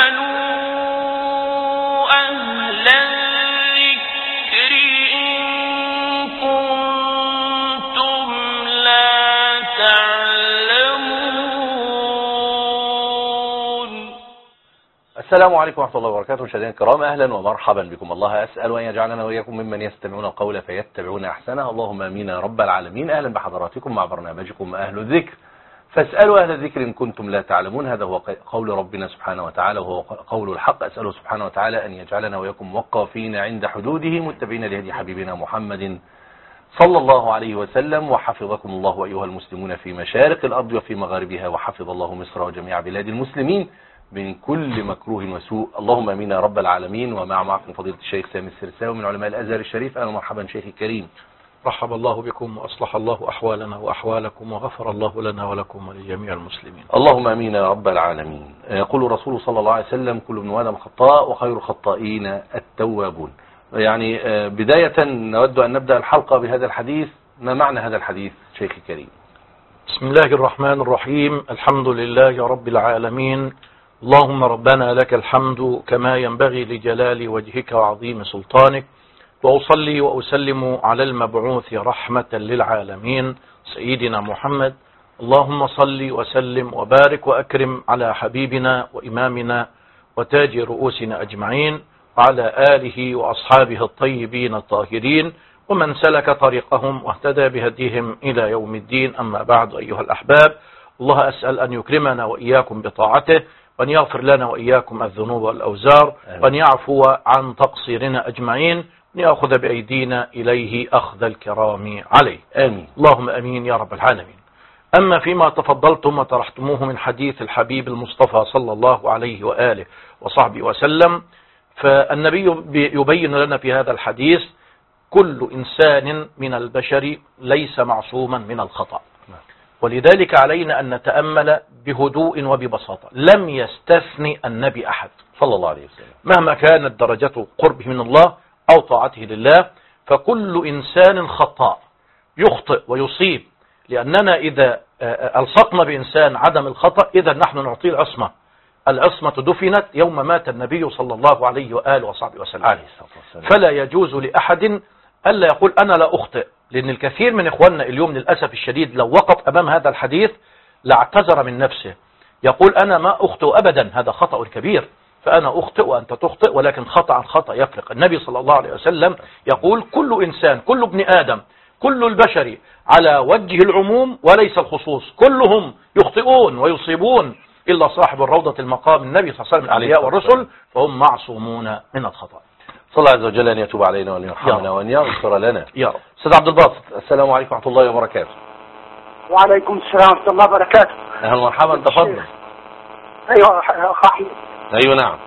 أهل الذكر إن كنتم لا تعلمون. السلام عليكم ورحمة الله وبركاته. مشاهدينا الكرام، أهلا ومرحبا بكم. الله أسأل أن يجعلنا وإياكم ممن يستمعون القول فيتبعون أحسنه. اللهم آمين يا رب العالمين. أهلا بحضراتكم مع برنامجكم أهل الذكر، فاسألوا أهل الذكر إن كنتم لا تعلمون. هذا هو قول ربنا سبحانه وتعالى، وهو قول الحق. أسأله سبحانه وتعالى أن يجعلنا وإياكم وقافين عند حدوده، متبعين لهدي حبيبنا محمد صلى الله عليه وسلم. وحفظكم الله أيها المسلمون في مشارق الأرض وفي مغاربها، وحفظ الله مصر وجميع بلاد المسلمين من كل مكروه وسوء. اللهم امين يا رب العالمين. معكم فضيلة الشيخ سامي السرساوي من علماء الازهر الشريف. اهلا ومرحبا شيخي الكريم. رحب الله بكم وأصلح الله أحوالنا وأحوالكم وغفر الله لنا ولكم ولجميع المسلمين. اللهم امين يا رب العالمين. يقول الرسول صلى الله عليه وسلم: كل ابن آدم خطاء وخير الخطائين التوابون. يعني بداية نود أن نبدأ الحلقة بهذا الحديث. ما معنى هذا الحديث شيخي الكريم؟ بسم الله الرحمن الرحيم. الحمد لله رب العالمين. اللهم ربنا لك الحمد كما ينبغي لجلال وجهك وعظيم سلطانك، وأصلي وأسلم على المبعوث رحمة للعالمين سيدنا محمد. اللهم صل وسلم وبارك وأكرم على حبيبنا وإمامنا وتاج رؤوسنا أجمعين، وعلى آله وأصحابه الطيبين الطاهرين، ومن سلك طريقهم واهتدى بهديهم إلى يوم الدين. أما بعد، أيها الأحباب، الله أسأل أن يكرمنا وإياكم بطاعته، وأن يغفر لنا وإياكم الذنوب والأوزار، وأن يعفو عن تقصيرنا أجمعين، وأن يأخذ بأيدينا إليه أخذ الكرام عليه. آمين. اللهم أمين يا رب العالمين. أما فيما تفضلتم وطرحتموه من حديث الحبيب المصطفى صلى الله عليه وآله وصحبه وسلم، فالنبي يبين لنا في هذا الحديث: كل إنسان من البشر ليس معصوما من الخطأ، ولذلك علينا أن نتأمل بهدوء وببساطة. لم يستثني النبي أحد صلى الله عليه وسلم، مهما كانت درجة قربه من الله أو طاعته لله، فكل إنسان خطاء يخطئ ويصيب. لأننا إذا ألصقنا بإنسان عدم الخطأ، إذا نحن نعطيه العصمة. العصمة دفنت يوم مات النبي صلى الله عليه وآله وصحبه وسلم عليه الصلاة والسلام. فلا يجوز لأحد ألا يقول أنا لا أخطئ، لأن الكثير من إخواننا اليوم للأسف الشديد لو وقف أمام هذا الحديث لاعتذر من نفسه، يقول أنا ما أخطئ أبدا. هذا خطأ كبير، فأنا أخطئ وأنت تخطئ، ولكن خطأ عن خطأ يفرق. النبي صلى الله عليه وسلم يقول: كل إنسان، كل ابن آدم، كل البشر على وجه العموم وليس الخصوص، كلهم يخطئون ويصيبون إلا صاحب الروضة المقام النبي صلى الله عليه وسلم الأنبياء والرسل، فهم معصومون من الخطأ. صلى الله عز وجل أن يتوب علينا وأن يرحمنا وأن يغفر لنا يا رب. أستاذ عبد الباسط، السلام عليكم ورحمة الله وبركاته. وعليكم السلام ورحمة الله وبركاته. أهلا ومرحبا، تفضل. أيوة أخي. أيوة نعم.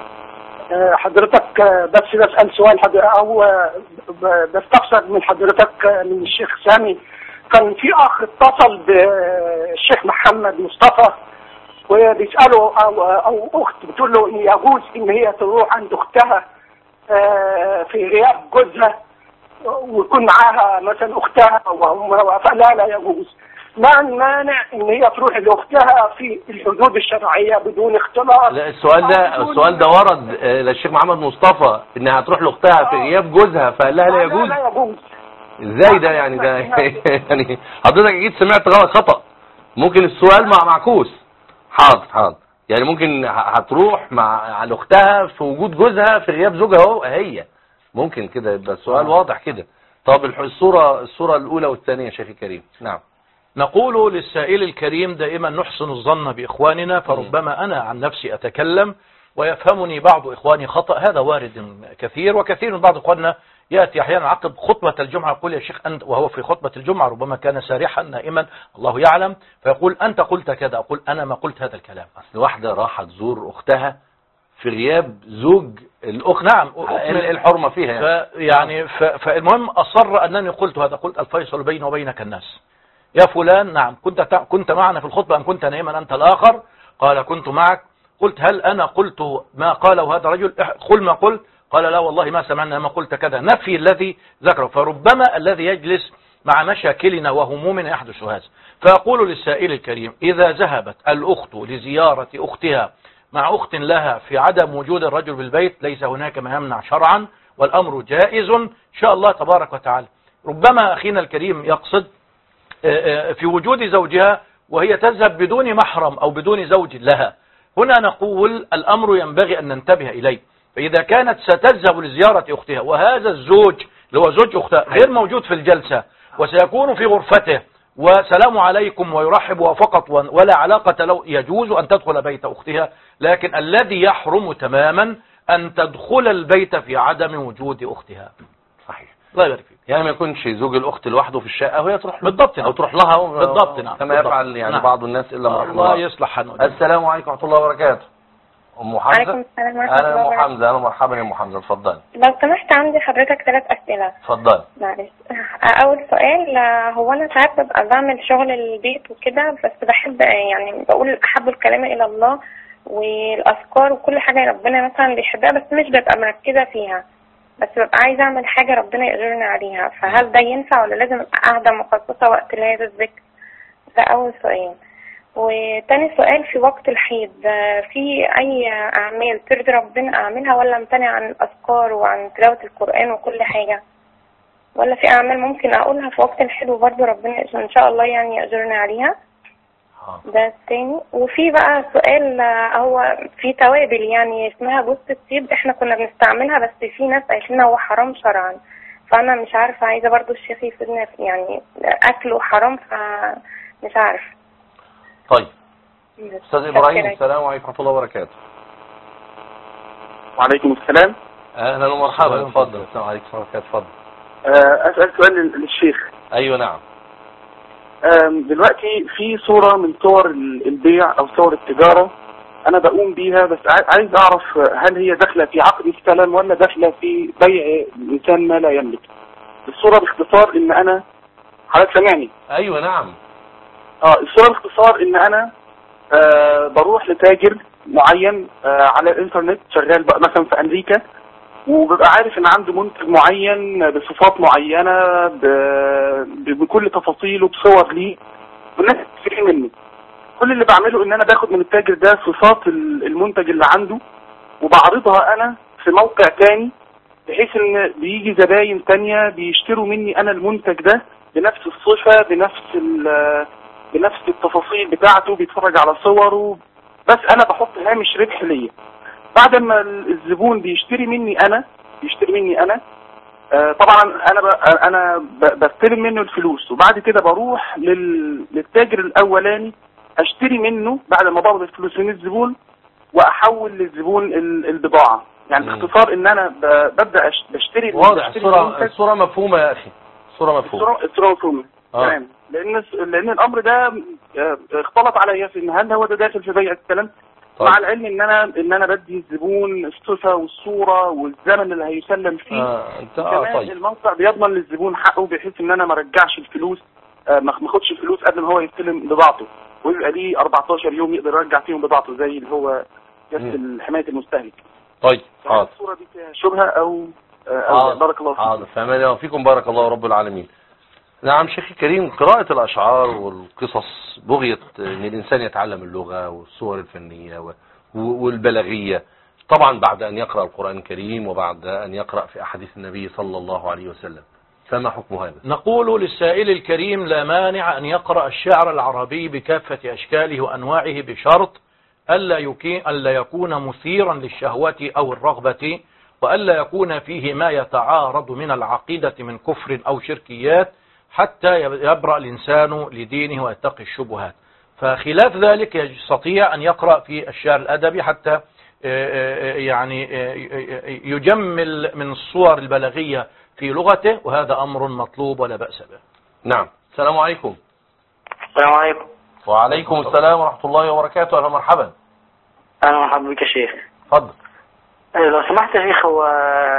حضرتك بس بسأل سؤال أو بستفسر من حضرتك من الشيخ سامي. كان في أخ اتصل بالشيخ محمد مصطفى وبيسأله أو أخت بتقول له إن يجوز إن هي تروح عند أختها في غياب جوزها ويكون معاها مثلا أختها، فلا لا يجوز. ما المانع إن هي تروح لأختها في الحدود الشرعية بدون اختلاط؟ لا، السؤال ده ورد للشيخ محمد مصطفى إنها تروح لأختها في غياب جوزها، فقال لها لا يجوز. لا يجوز. ازاي ده يعني؟ ده يعني حضرتك اكيد سمعت غلط، خطأ. ممكن السؤال معكوس. حاضر. يعني ممكن هتروح مع اختها في وجود جوزها في غياب زوجها اهو، هي ممكن كده يبقى السؤال واضح كده. طب الصورة الأولى والثانية يا شيخي الكريم. نعم. نقول للسائل الكريم دائما نحسن الظن بإخواننا، فربما أنا عن نفسي أتكلم ويفهمني بعض إخواني خطأ، هذا وارد كثير. وكثير من بعض إخواننا يأتي أحيانا عقب خطبة الجمعة يقول: يا شيخ أنت، وهو في خطبة الجمعة ربما كان سارحا نائما الله يعلم، فيقول: أنت قلت كذا. أقول: أنا ما قلت هذا الكلام. أصل واحدة راحت تزور أختها في غياب زوج الأخت. نعم، الحرمة فيها يعني فالمهم أصر أنني قلت هذا. قلت: الفيصل بيني وبينك الناس. يا فلان، نعم، كنت معنا في الخطبة أم كنت نائما أنت الآخر؟ قال: كنت معك. قلت: هل أنا قلت ما قاله هذا الرجل؟ قل ما قلت. قال: لا والله ما سمعنا ما قلت كذا. نفي الذي ذكره. فربما الذي يجلس مع مشاكلنا وهمومنا يحدث هذا. فأقول للسائل الكريم: إذا ذهبت الأخت لزيارة أختها مع أخت لها في عدم وجود الرجل بالبيت ليس هناك ما يمنع شرعا، والأمر جائز إن شاء الله تبارك وتعالى. ربما أخينا الكريم يقصد في وجود زوجها وهي تذهب بدون محرم أو بدون زوج لها. هنا نقول الأمر ينبغي أن ننتبه إليه. فإذا كانت ستذهب لزيارة أختها وهذا الزوج اللي هو زوج أختها غير موجود في الجلسة وسيكون في غرفته وسلام عليكم ويرحب فقط ولا علاقة له، يجوز أن تدخل بيت أختها، لكن الذي يحرم تماما أن تدخل البيت في عدم وجود أختها. صحيح. الله يبارك فيك. يعني ما يكونش زوج الأخت لوحده في الشقة وهي تروح له. بالضبط، أو تروح لها بالضبط. نعم. كما يفعل يعني نعم. بعض الناس إلا من رحم الله الله. يصلح حاله. السلام عليكم ورحمة الله وبركاته. أم حمزة. عليكم السلام ورحمة الله أنا أم وبركاته. حمزة. أنا مرحبا يا أم حمزة، اتفضلي. لو سمحت عندي حضرتك 3 أسئلة. اتفضلي. معلش. أول سؤال، هو أنا ساعات ببقى بعمل شغل البيت وكده، بس بحب يعني بقول أحب الكلام إلى الله والأذكار وكل حاجة ربنا مثلا بيحبها، بس مش ببقى مركزة فيها، بس ببقى عايزة أعمل حاجة ربنا يقدرني عليها، فهل ده ينفع ولا لازم أبقى قاعدة مخصصة وقت لهذا الذكر؟ ده أول سؤال. وتاني سؤال، في وقت الحيض في أي أعمال ترضي ربنا أعملها ولا امتنع عن الأذكار وعن تلاوة القرآن وكل حاجة، ولا في أعمال ممكن أقولها في وقت الحيض وبرضه ربنا إن شاء الله يعني يأجرني عليها؟ ده التاني. وفي بقى سؤال، هو في توابل يعني اسمها جوز الطيب، احنا كنا بنستعملها بس في ناس قالت لنا هو حرام شرعا، فأنا مش عارفة، عايزة برضه الشيخ يفيدنا يعني أكله حرام، فمش عارفة. طيب أستاذ إبراهيم، السلام عليكم ورحمة الله وبركاته. وعليكم السلام. أهلا ومرحبا، اتفضل. السلام عليكم ورحمة الله وبركاته، اتفضل. أسأل سؤال للشيخ. أيوة نعم. دلوقتي في صورة من صور البيع أو صور التجارة أنا بقوم بيها، بس عايز أعرف هل هي داخلة في عقد السلم ولا داخلة في بيع الإنسان ما لا يملك. الصورة باختصار إن أنا، حضرتك سامعني؟ أيوة نعم. الصورة باختصار إن أنا بروح لتاجر معين على الإنترنت، شغال بقى مثلا في أمريكا، وببقى عارف ان عنده منتج معين بصفات معينة بكل تفاصيله بصور ليه، والناس بتشتري منه. كل اللي بعمله ان انا باخد من التاجر ده صفات المنتج اللي عنده وبعرضها انا في موقع تاني، بحيث ان بيجي زباين تانية بيشتروا مني انا المنتج ده بنفس الصفة بنفس التفاصيل بتاعته، بيتفرج على صوره، بس انا بحط هامش ربح ليا. بعد ما الزبون بيشتري مني انا طبعا انا بستلم منه الفلوس، وبعد كده بروح للتاجر الاولاني اشتري منه بعد ما بقبض الفلوس من الزبون واحول للزبون البضاعه. يعني باختصار ان انا ببدا بشتري. واضح. الصوره مفهومه يا اخي، الصوره مفهومه. تمام. لان الامر ده اختلط عليا في ان هل هو ده داخل في بيع السلام. مع العلم ان انا بدي الزبون الصفه والصوره والزمن اللي هيسلم فيه. كمان طيب. الموقع بيضمن للزبون حقه، بحيث ان انا ما ارجعش الفلوس، ما اخدش الفلوس قبل ما هو يستلم بضاعته، ويبقى ليه 14 يوم يقدر يرجع فيهم بضاعته زي اللي هو حمايه المستهلك. طيب حاضر. الصوره دي فيها شبهه او بارك الله فيكم. حاضر. فاهمين فيكم، بارك الله رب العالمين. نعم شيخي الكريم، قراءة الأشعار والقصص بغية أن الإنسان يتعلم اللغة والصور الفنية والبلاغية، طبعا بعد أن يقرأ القرآن الكريم وبعد أن يقرأ في أحاديث النبي صلى الله عليه وسلم، فما حكم هذا؟ نقول للسائل الكريم لا مانع أن يقرأ الشعر العربي بكافة أشكاله وأنواعه، بشرط ألا يكون مثيرا للشهوة أو الرغبة، وألا يكون فيه ما يتعارض من العقيدة من كفر أو شركيات، حتى يبرأ الإنسان لدينه ويتقي الشبهات. فخلاف ذلك يستطيع أن يقرأ في الشعر الأدبي حتى يعني يجمل من الصور البلاغية في لغته، وهذا أمر مطلوب ولا بأس به. نعم. السلام عليكم. السلام عليكم. وعليكم السلام ورحمة الله وبركاته. أهلا مرحبا. أهلا مرحبا بك يا شيخ. اتفضل. لو سمحت يا شيخ، هو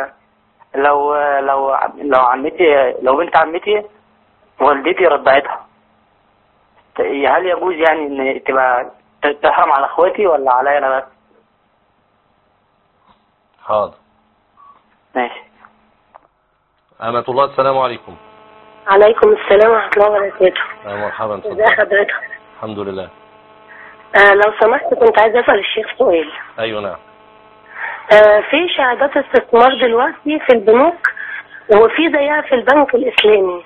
لو عمتي، لو بنت عمتي والدتي رضعتها، هل يجوز يعني ان تبقى تحرم على اخواتي ولا عليا انا بس؟ حاضر. ماشي. أمة الله، السلام عليكم. عليكم السلام ورحمة الله وبركاته. مرحبا. ازي حضرتك؟ الحمد لله. لو سمحت كنت عايزة أسأل الشيخ سؤال. ايوه نعم. في شهادات استثمار دلوقتي في البنوك وفي زيها في البنك الإسلامي.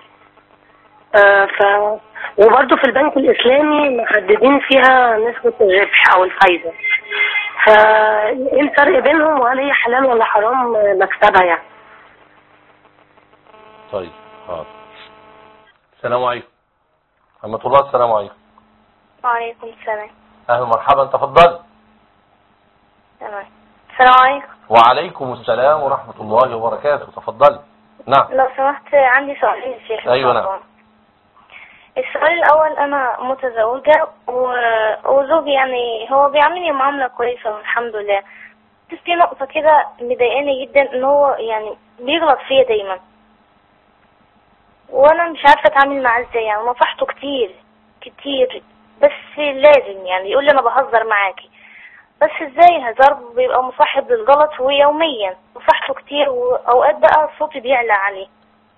وبرضه في البنك الإسلامي محددين فيها نسبة الربح أو الفايدة. فإيه الفرق بينهم وهل هي حلال ولا حرام مكسبها يعني؟ طيب حاضر. السلام عليكم ورحمة الله. السلام عليكم. وعليكم السلام. اهلا ومرحبا، تفضل. تمام. السلام عليكم. وعليكم السلام ورحمة الله وبركاته، تفضل. نعم. لو سمحت عندي سؤالين يا شيخ. ايوه نعم. السؤال الأول، أنا متزوجة وزوجي يعني هو بيعاملني معاملة كويسة والحمد لله، بس في نقطة كده مضايقاني جدا، إن هو يعني بيغلط فيا دايما وأنا مش عارفة أتعامل معاه إزاي. يعني نصحته كتير بس لازم يعني يقول لي أنا بهزر معاكي، بس إزاي هزار بيبقى مصاحب للغلط ويوميا. نصحته كتير وأوقات بقى صوتي بيعلى عليه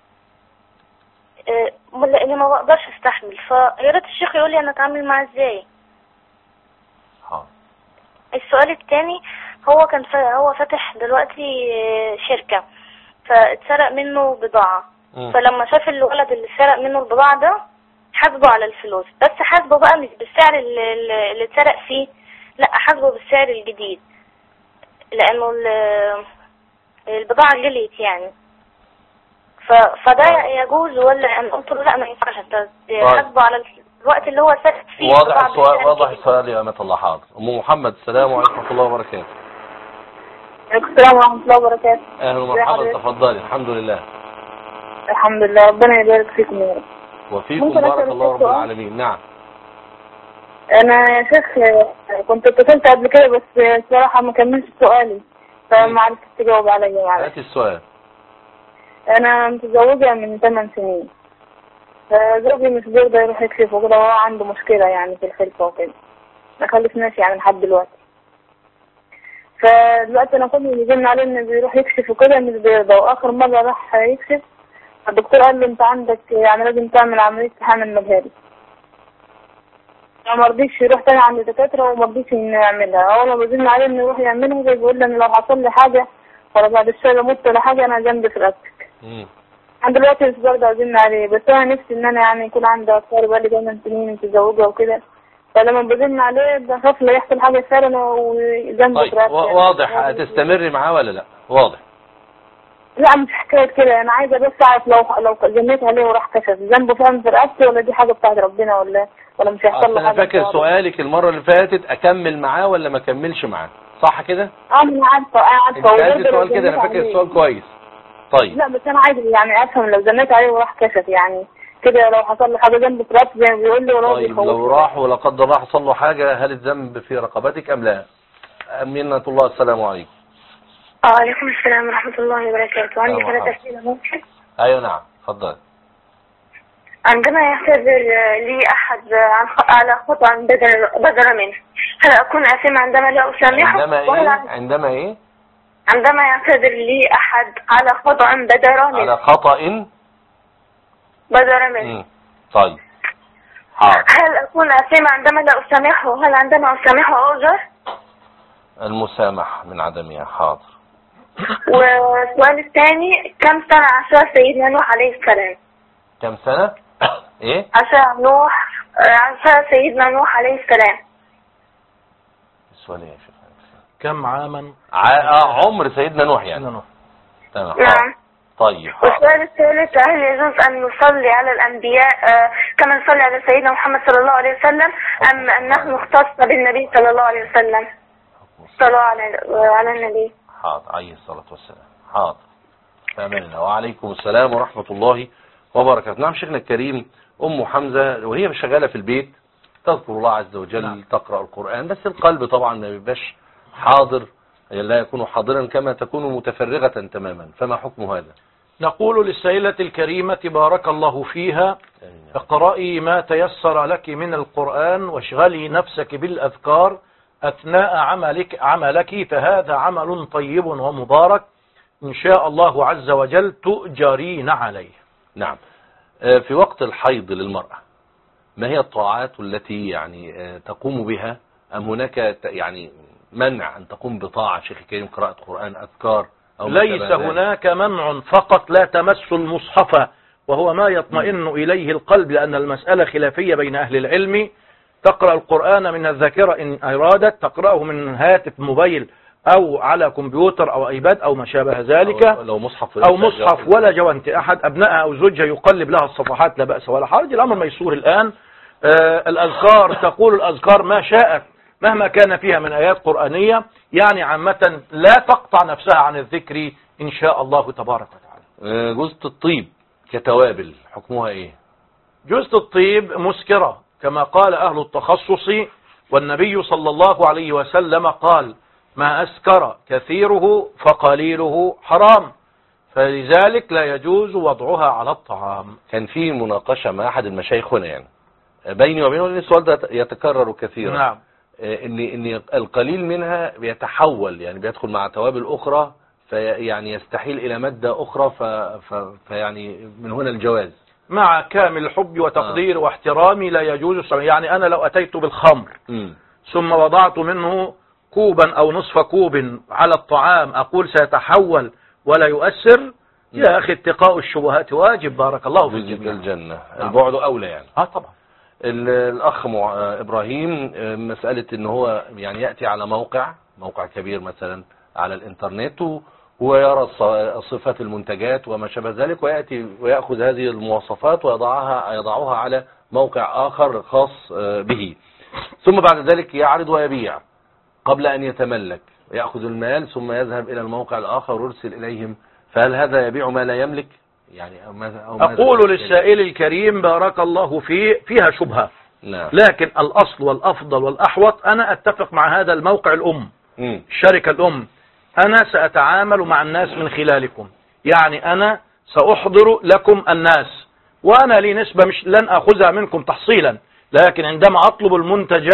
لاني ما بقدرش استحمل، فيا ريت الشيخ يقول لي انا اتعامل معاه ازاي. السؤال الثاني، هو فاتح دلوقتي شركة، فاتسرق منه بضاعة. فلما شاف الولد اللي سرق منه البضاعة ده حاسبه على الفلوس، بس حاسبه بقى مش بالسعر اللي اتسرق فيه، لا حاسبه بالسعر الجديد لانه البضاعة غليت يعني. فده يجوز ولا؟ انا قلت له لا ما ينفعش، انت حاسبه على الوقت اللي هو سرق فيه. واضح السؤال يا أمة الله. حاضر. ام محمد، السلام عليكم ورحمة الله وبركاته. وعليكم السلام ورحمة الله وبركاته. اهلا ومرحبا، تفضلي. الحمد لله. الحمد لله، ربنا يبارك فيكم يا رب. وفيكم بارك الله رب العالمين. نعم. انا يا شيخ كنت اتصلت قبل كده بس الصراحة ما كملتش سؤالي فما عرفتش تجاوب عليا. معلش. هات السؤال. انا متزوجة من 8 سنين، فزوجي مش بيرضى يروح يكشف وكده، وهو عنده مشكلة يعني في الخلفة وكده، ما خلفناش يعني لحد دلوقتي. فدلوقتي انا كل اللي بيجينا عليه انه بيروح يكشف وكده مش بيرضى، واخر مرة راح يكشف الدكتور قال له انت عندك يعني لازم تعمل عملية تحامل مجهري. ما رضيش يروح تاني عند الدكاترة وما رضيش انه يعملها. اول ما بيجينا عليه انه يروح يعملها زي بيقول لي ان لو حصل لي حاجة ولا بعد الشهر اموت ولا حاجة انا جنبي في رقبتك. انا دلوقتي مش برضه عايزين عليه، بس انا نفسي ان انا يعني يكون عندي اطفال بقالي 8 سنين متزوجه وكده، فلما بزن عليه بخاف لا يحصل حاجه فعلا وجنبه طيب واضح. هتستمري معاه ولا لا؟ واضح. لا مش حكايه كده، انا عايزه بس اعرف لو زنيت عليه وراح كشف ذنبه فعلا في رقبتي ولا دي حاجه بتاعت ربنا ولا مش هيحصل له حاجه. انا فاكر سؤالك المره اللي فاتت اكمل معاه ولا ما اكملش معاه، صح كده؟ انا عارفه السؤال كده، انا فاكر السؤال كويس. طيب. لا بس انا عايز يعني افهم لو زنيت عليه وراح كشف يعني كده لو حصل له حاجه ذنب في رقبتي زي ما بيقول لي ولا طيب لو راح ولا قدر الله حصل له حاجه، هل الذنب في رقبتك ام لا؟ أمينة الله. السلام عليكم. وعليكم السلام ورحمة الله وبركاته. عندي 3 أسئلة ممكن؟ ايوه نعم، اتفضل. عندما يعتذر لي أحد على خطأ بدر منه، هل أكون آثمة عندما لا أسامحه؟ عندما إيه؟ عندما يعتذر لي أحد على خطأ بدر منه. على خطأ بدر منه. طيب. حاضر. هل أكون آثمة عندما لا أسامحه؟ هل عندما أسامحه أؤجر؟ المسامح من عدمها. حاضر. والسؤال الثاني، كم سنة عاش سيدنا نوح عليه السلام؟ كم سنة؟ ايه؟ عاش سيدنا نوح عليه السلام. السؤال ايه يا شيخ؟ كم عاما؟ عمر سيدنا نوح يعني. سيدنا نوح. تمام. نعم. طيب. والسؤال الثالث، هل يجوز أن نصلي على الأنبياء كما نصلي على سيدنا محمد صلى الله عليه وسلم، أم أنه مختص بالنبي صلى الله عليه وسلم؟ صلوا على النبي. حاضر. عليه الصلاة والسلام. حاضر. فأمان الله. وعليكم السلام ورحمة الله وبركاته. نعم شيخنا الكريم، أم حمزة وهي شغالة في البيت تذكر الله عز وجل. نعم. تقرأ القرآن، بس القلب طبعا ما بيبقاش حاضر، لا يكون حاضرا كما تكون متفرغة تماما، فما حكم هذا؟ نقول للسائلة الكريمة بارك الله فيها، اقرأي ما تيسر لك من القرآن واشغلي نفسك بالأذكار أثناء عملك، فهذا عمل طيب ومبارك إن شاء الله عز وجل تؤجرين عليه. نعم. في وقت الحيض للمرأة ما هي الطاعات التي يعني تقوم بها أم هناك يعني منع أن تقوم بطاعة شيخ الكريم، قراءة قرآن، أذكار أو ليس هناك منع، فقط لا تمس المصحف وهو ما يطمئن إليه القلب، لأن المسألة خلافية بين أهل العلم. تقرأ القرآن من الذاكرة إن أرادت، تقرأه من هاتف موبايل أو على كمبيوتر أو أيباد أو ما شابه ذلك، أو مصحف ولا جوانت أحد أبنائها أو زوجها يقلب لها الصفحات، لا بأس ولا حرج، الأمر ميسور الآن. الأذكار، تقول الأذكار ما شاءت مهما كان فيها من آيات قرآنية، يعني عامة لا تقطع نفسها عن الذكر إن شاء الله تبارك وتعالى. جوزة الطيب كتوابل حكمها إيه؟ جوزة الطيب مسكرة كما قال أهل التخصص، والنبي صلى الله عليه وسلم قال ما أسكر كثيره فقليله حرام، فلذلك لا يجوز وضعها على الطعام. كان في مناقشة مع أحد المشايخ هنا يعني بيني وبينه، لأن السؤال ده يتكرر كثيرا. نعم. إن القليل منها بيتحول، يعني بيدخل مع توابل أخرى، فيعني يستحيل إلى مادة أخرى، فيعني من هنا الجواز. مع كامل الحب وتقدير واحترامي لا يجوز. يعني أنا لو أتيت بالخمر ثم وضعت منه كوبا أو نصف كوب على الطعام، أقول سيتحول ولا يؤثر؟ يا أخي اتقاء الشبهات واجب. بارك الله في الجنة. البعد أولى يعني. طبعا. الأخ إبراهيم، مسألة إن هو يعني يأتي على موقع كبير مثلا على الإنترنت ويرى صفات المنتجات وما شابه ذلك، ويأتي ويأخذ هذه المواصفات ويضعها على موقع آخر خاص به، ثم بعد ذلك يعرض ويبيع قبل أن يتملك، يأخذ المال ثم يذهب إلى الموقع الآخر ويرسل إليهم. فهل هذا يبيع ما لا يملك؟ يعني أقول للسائل الكريم بارك الله فيها شبهة. نعم. لكن الأصل والأفضل والأحوط، أنا أتفق مع هذا الموقع الأم، الشركة الأم، أنا سأتعامل مع الناس من خلالكم، يعني أنا سأحضر لكم الناس، وأنا لي نسبة مش لن أخذها منكم تحصيلا، لكن عندما أطلب المنتج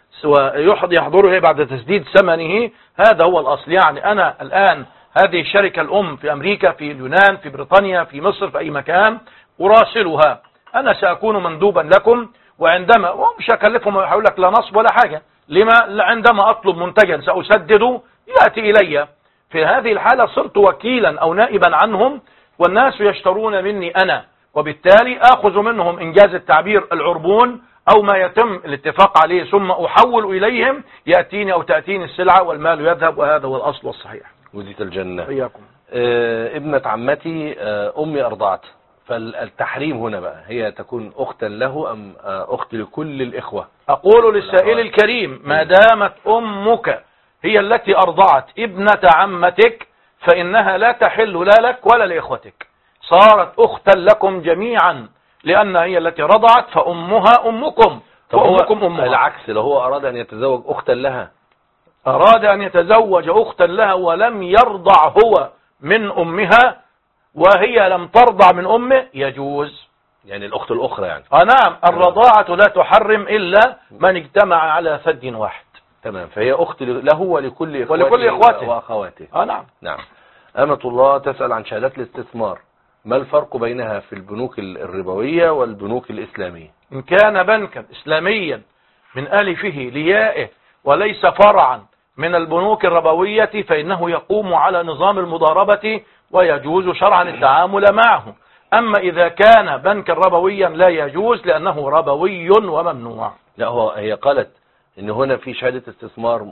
يحضره بعد تسديد ثمنه، هذا هو الأصل. يعني أنا الآن هذه الشركة الأم في أمريكا، في اليونان، في بريطانيا، في مصر، في أي مكان أراسلها، أنا سأكون مندوبا لكم، وعندما مش هكلفهم ويقول لك لا نصب ولا حاجة، لما عندما أطلب منتجا سأسدده يأتي إلي، في هذه الحالة صرت وكيلا أو نائبا عنهم، والناس يشترون مني أنا، وبالتالي أخذ منهم إنجاز التعبير العربون أو ما يتم الاتفاق عليه، ثم أحول إليهم، يأتيني أو تأتيني السلعة والمال يذهب، وهذا هو الأصل والصحيح. وزيت الجنة. إياكم. ابنة عمتي أمي أرضعت، فالتحريم هنا بقى هي تكون أختا له أم أخت لكل الإخوة؟ أقول للسائل الكريم ما دامت أمك هي التي أرضعت ابنة عمتك فإنها لا تحل لا لك ولا لإخوتك، صارت أختا لكم جميعا، لأن هي التي رضعت فأمها أمكم وأمكم أمها. العكس، لو هو أراد أن يتزوج أختا لها، أراد أن يتزوج أختا لها ولم يرضع هو من أمها وهي لم ترضع من أمه يجوز، يعني الأخت الأخرى يعني. نعم، الرضاعة لا تحرم إلا من اجتمع على ثد واحد. تمام، فهي أخت له ولكل إخواته وأخواته. نعم. نعم. أمة الله تسأل عن شهادات الاستثمار، ما الفرق بينها في البنوك الربوية والبنوك الإسلامية؟ إن كان بنكا إسلاميا من ألفه ليائه وليس فرعا من البنوك الربوية فإنه يقوم على نظام المضاربة ويجوز شرعا التعامل معه. أما إذا كان بنكا ربويا لا يجوز لأنه ربوي وممنوع. لا، هي قالت إن هنا في شهادة استثمار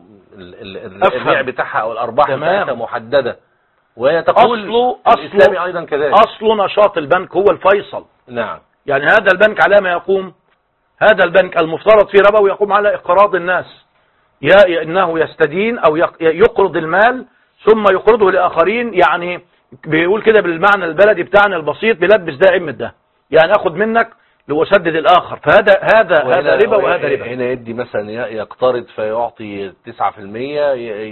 البيع بتاعها أو الأرباح بتاعتها محددة، وهي تقول الإسلامي أيضا كذلك. أصل نشاط البنك هو الفيصل. نعم. يعني هذا البنك على ما يقوم، هذا البنك المفترض فيه ربوي يقوم على إقراض الناس، يا إنه يستدين أو يقرض المال ثم يقرضه لآخرين، يعني بيقول كده بالمعنى البلدي بتاعنا البسيط بيلبس ده عمة ده، يعني أخذ منك لأسدد الآخر، فهذا ربا وهذا ربا. هنا يدي مثلا يقترض فيعطي 9%،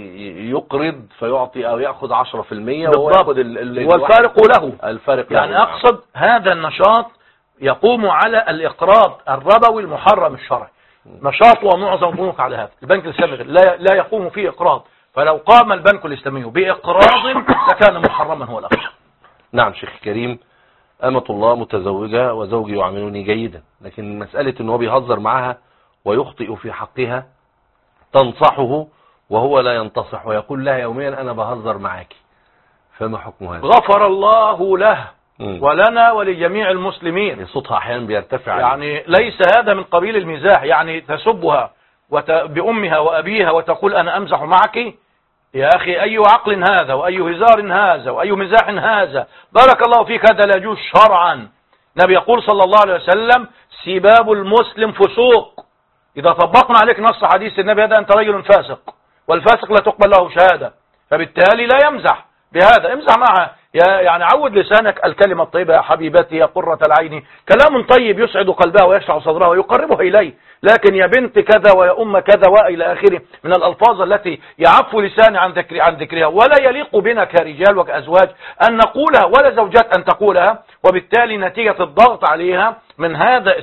يقرض فيعطي أو يأخذ 10%، بالضبط، والفارق له. الفارق يعني أقصد هذا النشاط يقوم على الإقراض الربوي المحرم الشرعي، نشاط ومعظم البنوك على هذا. البنك الإسلامي لا يقوم فيه إقراض، فلو قام البنك الإسلامي بإقراض لكان محرما هو الأخر. نعم شيخ كريم. أمة الله متزوجة وزوجي يعاملني جيدا، لكن مسألة أنه بيهزر معها ويخطئ في حقها تنصحه وهو لا ينتصح ويقول لها يوميا أنا بهزر معاكي، فما حكم هذا؟ غفر الله له ولنا ولجميع المسلمين. صوتها أحيانا بيرتفع يعني ليس هذا من قبيل المزاح، يعني تسبها بأمها وأبيها وتقول أنا أمزح معك. يا أخي أي عقل هذا وأي هزار هذا وأي مزاح هذا؟ بارك الله فيك، هذا لا يجوز شرعا. النبي يقول صلى الله عليه وسلم سباب المسلم فسوق. إذا طبقنا عليك نص حديث النبي هذا أنت رجل فاسق، والفاسق لا تقبل له شهادة، فبالتالي لا يمزح بهذا. امزح معها، يعني عود لسانك الكلمة الطيبة يا حبيبتي يا قرة العين، كلام طيب يسعد قلبها ويشرح صدرها ويقربها إليه. لكن يا بنت كذا ويا أم كذا وإلى آخره من الألفاظ التي يعف لساني عن ذكرها، ولا يليق بنا كرجال وكأزواج أن نقولها ولا زوجات أن تقولها، وبالتالي نتيجة الضغط عليها من هذا